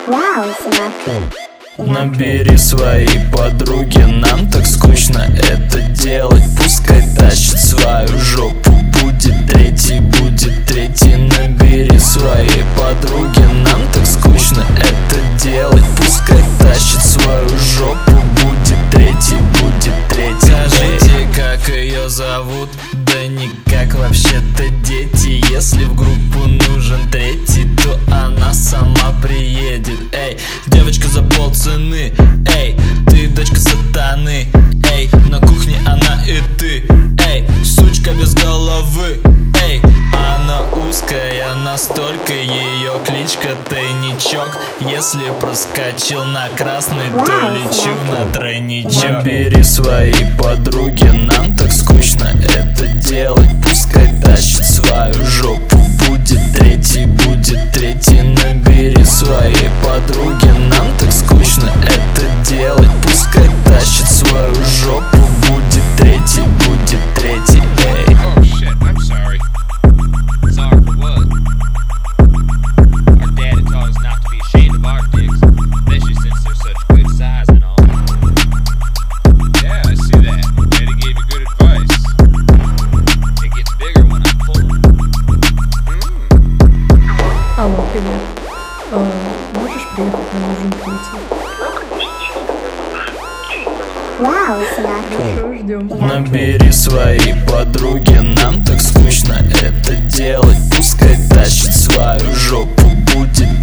Набери своей подруги, нам так скучно это делать. Пускай тащит свою жопу, будет третий, будет третий. Набери своей подруги, нам так скучно это делать. Пускай тащит свою жопу, будет третий, будет третий. Скажите, как ее зовут? Да никак, вообще-то дети. Если в группу нужен третий, то она сама приедет. Эй, девочка за полцены. Эй, ты дочка сатаны. Эй, на кухне она и ты. Эй, сучка без головы. Эй, она узкая настолько, ее кличка Тайничок. Если проскочил на красный, то лечу на тройничок. Набери своей подруги, нам так скучно это делать. Пускай тащит свою жопу, будет третий, будет третий. Набери своей подруги, нам так скучно это делать. Пускай тащит свою жопу, будет третий, будет третий. Эй. Oh shit, I'm sorry. Sorry for what? Our daddy taught us not to be ashamed of our dicks, especially since they're such good size and all. Yeah, I see that. Daddy gave you good advice. It gets bigger when I'm full. Алло, привет. Можешь приехать, нам нужен третий? Хорошо, ждем. Набери своей подруги, нам так скучно это делать. Пускай тащит свою жопу, будет